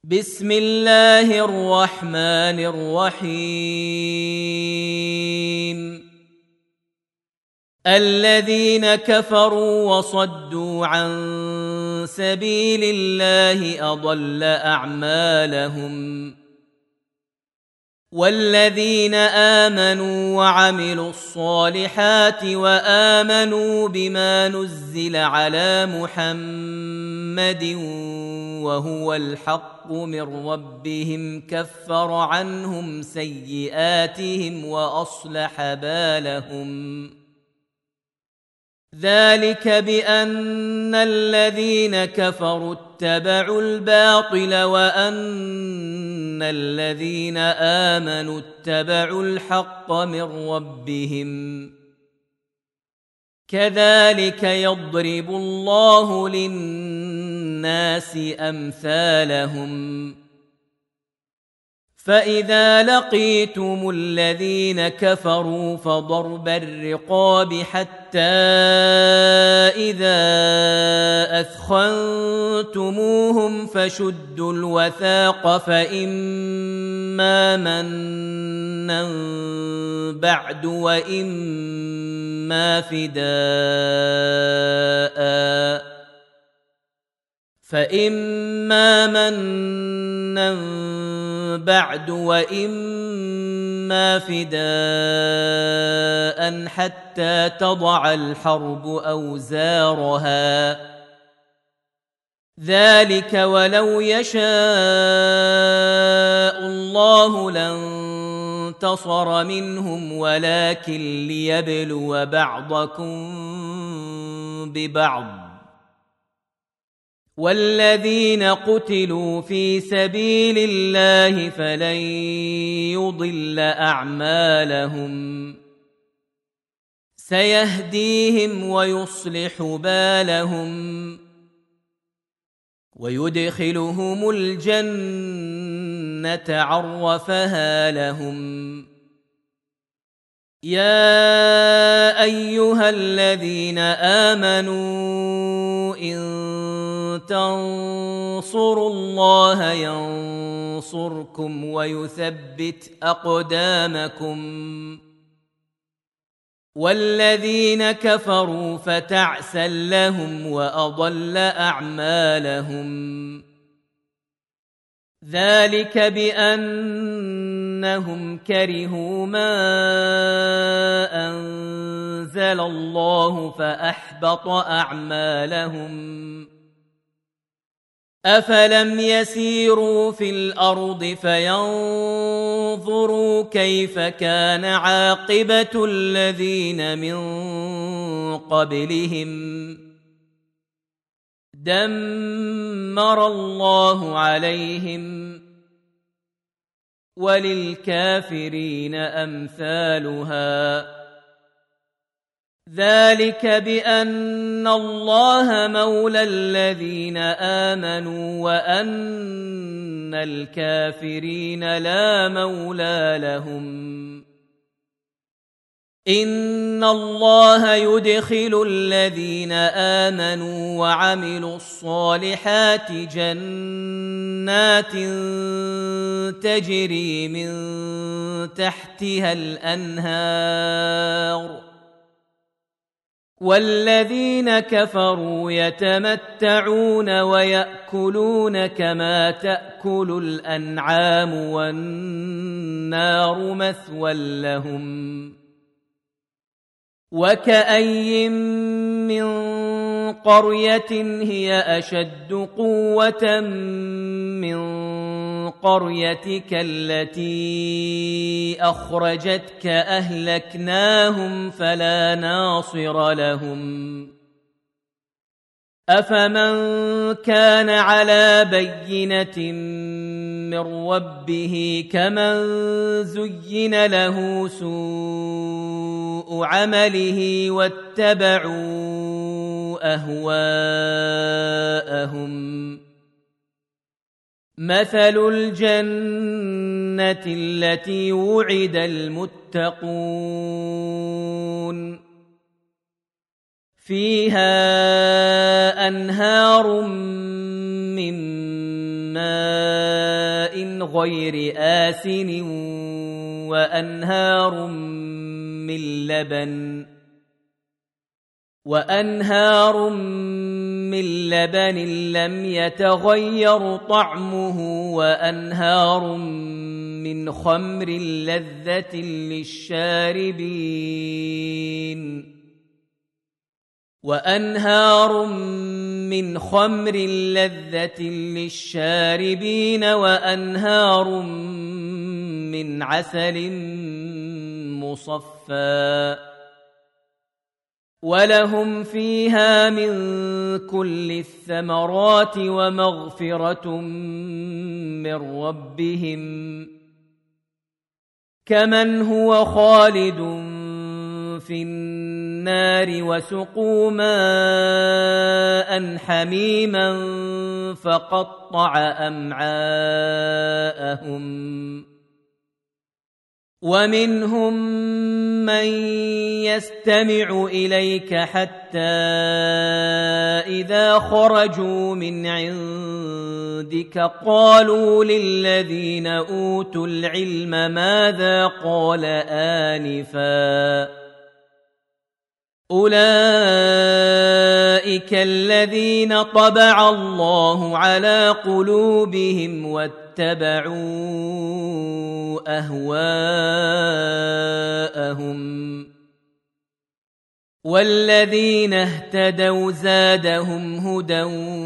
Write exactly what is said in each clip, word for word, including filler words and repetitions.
بسم الله الرحمن الرحيم الذين كفروا وصدوا عن سبيل الله أضل أعمالهم والذين آمنوا وعملوا الصالحات وآمنوا بما نزل على محمد وهو الحق من ربهم كفر عنهم سيئاتهم وأصلح بالهم ذلك بأن الذين كفروا اتبعوا الباطل وأن الذين آمنوا اتبعوا الحق من ربهم كذلك يضرب الله للناس أمثالهم فإذا لقيتم الذين كفروا فضرب الرقاب حتى إذا أثخنتموهم فشدوا الوثاق فإما منا بعد وإما فداء فإما منا بعد وإما فداء حتى تضع الحرب أوزارها ذلك ولو يشاء الله لانتصر منهم ولكن ليبلو بعضكم ببعض والذين قتلوا في سبيل الله فلن يضل أعمالهم سيهديهم ويصلح بالهم ويدخلهم الجنة عرفها لهم يا أيها الذين آمنوا إن تنصروا الله ينصركم ويثبت أقدامكم والذين كفروا فتعسا لهم وأضل أعمالهم ذلك بأنهم كرهوا ما أنزل الله فأحبط أعمالهم أفلم يسيروا في الأرض فينظروا كيف كان عاقبة الذين من قبلهم دمر الله عليهم وللكافرين أمثالها ذلك بأن الله مولى الذين آمنوا وأن الكافرين لا مولى لهم إن الله يدخل الذين آمنوا وعملوا الصالحات جنات تجري من تحتها الأنهار والذين كفروا يتمتعون ويأكلون كما تأكل الأنعام والنار مثوى لهم وكأي من قرية هي أشد قوة من قريتك التي أخرجتك أهلكناهم فلا ناصر لهم أفمن كان على بينة من ربه كمن زين له سوء عمله واتبعوا أهواءهم مثل الجنة التي وعد المتقون فيها أنهار من ماء ماء غير آسن وأنهار من لبن وأنهار من لبن لم يتغير طعمه وأنهار من خمر لذة للشاربين وأنهار من خمر لذة للشاربين وأنهار من عسل مصفى ولهم فيها من كل الثمرات ومغفرة من ربهم كمن هو خالد في النار وسقوا ماء حميما فقطع أمعاءهم ومنهم من يستمع إليك حتى إذا خرجوا من عندك قالوا للذين أوتوا العلم ماذا قال آنفا أولئك الذين طبع الله على قلوبهم واتبعوا أهواءهم والذين اهتدوا زادهم هدى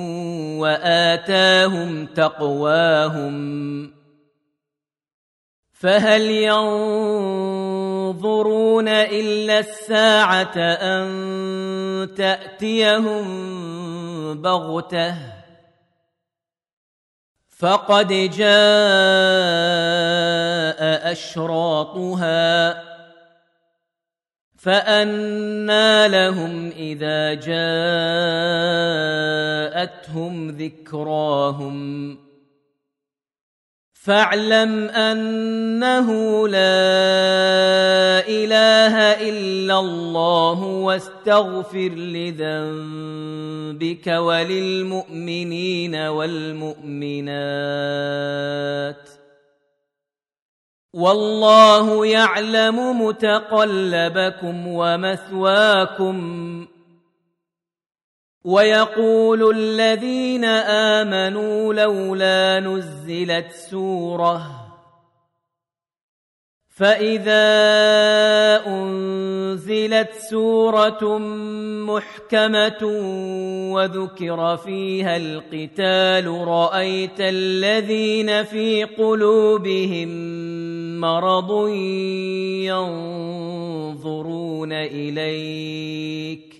وآتاهم تقواهم فهل ينظرون إلا الساعة أن تأتيهم بغتة فقد جاء أشراطها فأنى لهم إذا جاءتهم ذكراهم فاعلم أنه لا إله إلا الله واستغفر لذنبك وللمؤمنين والمؤمنات والله يعلم متقلبكم ومثواكم ويقول الذين آمنوا لولا نزلت سورة فإذا أنزلت سورة محكمة وذكر فيها القتال رأيت الذين في قلوبهم مرض ينظرون إليك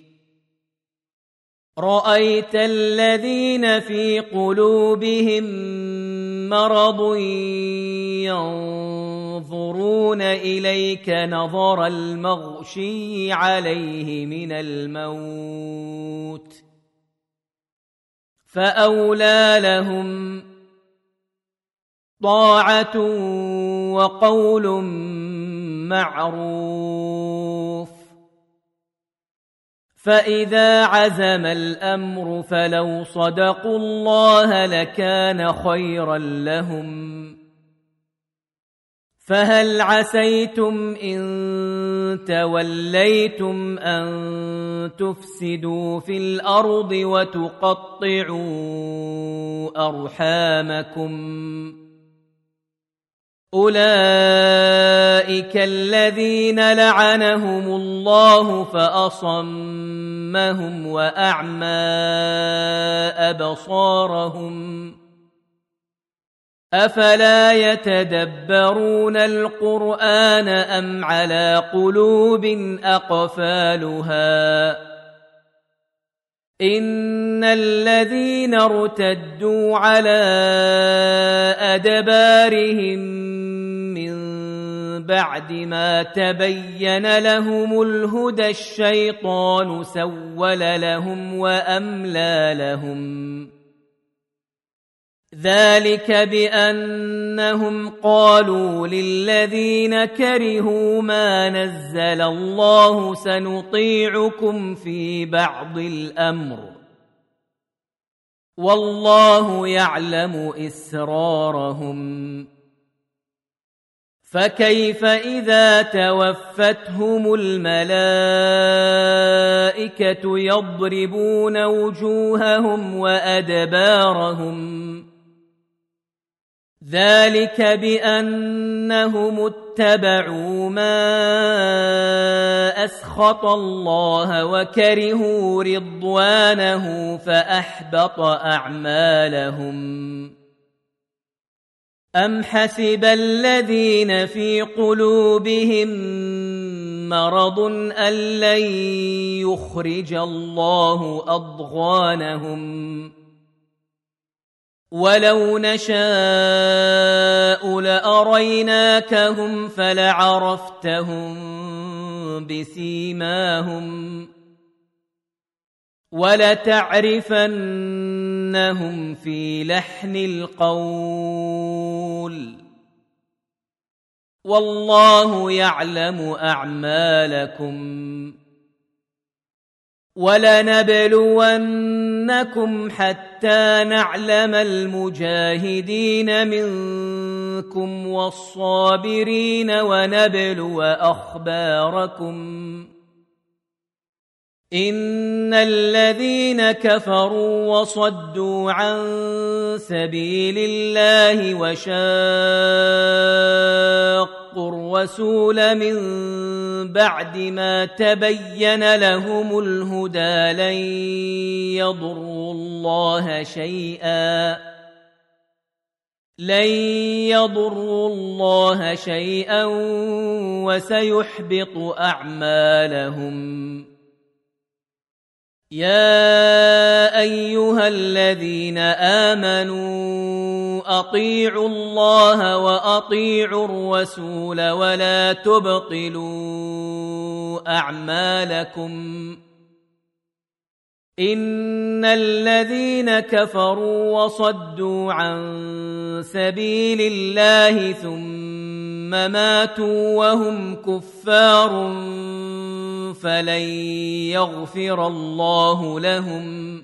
رأيت الذين في قلوبهم مرض ينظرون إليك نظر المغشي عليه من الموت فأولى لهم طاعة وقول معروف فإذا عزم الأمر فلو صدقوا الله لكان خيرا لهم فهل عسيتم إن توليتم أن تفسدوا في الأرض وتقطعوا أرحامكم أولئك الذين لعنهم الله فأصمهم وأعمى أبصارهم أفلا يتدبرون القرآن أم على قلوب أقفالها إن الذين ارتدوا على أدبارهم من بعد ما تبين لهم الهدى الشيطان سول لهم وأملى لهم ذلك بأنهم قالوا للذين كرهوا ما نزل الله سنطيعكم في بعض الأمر والله يعلم إسرارهم فكيف إذا توفتهم الملائكة يضربون وجوههم وأدبارهم ذلك بأنهم اتبعوا ما أسخط الله وكرهوا رضوانه فأحبط أعمالهم أم حسب الذين في قلوبهم مرض أن لن يخرج الله أضغانهم ولو نشاء لأريناكهم فلعرفتهم بسيماهم ولتعرفنهم في لحن القول والله يعلم أعمالكم ولنبلونكم حتى نعلم المجاهدين منكم والصابرين ونبلو أخباركم إن الذين كفروا وصدوا عن سبيل الله وشاقوا الرسول من بعد ما تبين لهم الهدى لن يضروا الله شيئا لن يضروا الله شيئا وسيحبط أعمالهم يا أيها الذين آمنوا أطيعوا الله وأطيعوا الرسول ولا تبطلوا أعمالكم إن الذين كفروا وصدوا عن سبيل الله ثم ماتوا وهم كفار فلن يغفر الله لهم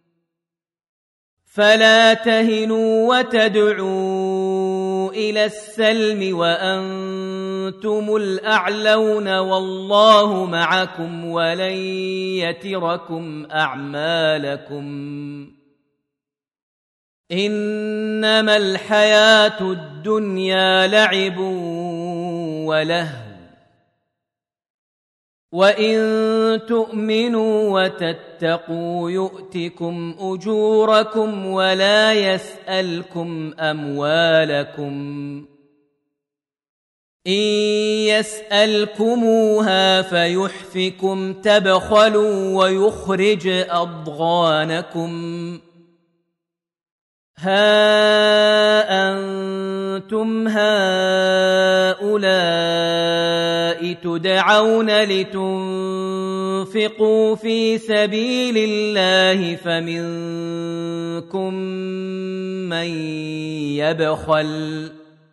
فلا تهنوا وتدعوا إلى السلم وأنتم الأعلون والله معكم ولن يتركم أعمالكم إنما الحياة الدنيا لعب ولهو وإن تؤمنوا وتتقوا يؤتكم أجوركم ولا يسألكم أموالكم إن يسألكموها فيحفكم تبخلوا ويخرج أضغانكم ها أنتم هؤلاء تدعون لتنفقوا في سبيل الله فمنكم من يبخل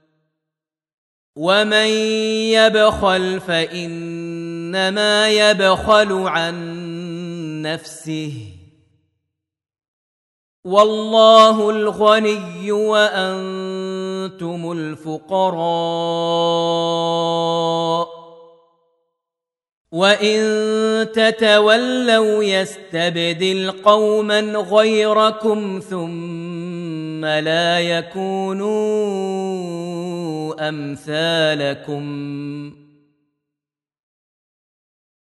ومن يبخل فإنما يبخل عن نفسه والله الغني وأنتم الفقراء وإن تتولوا يستبدل قوما غيركم ثم لا يكونوا أمثالكم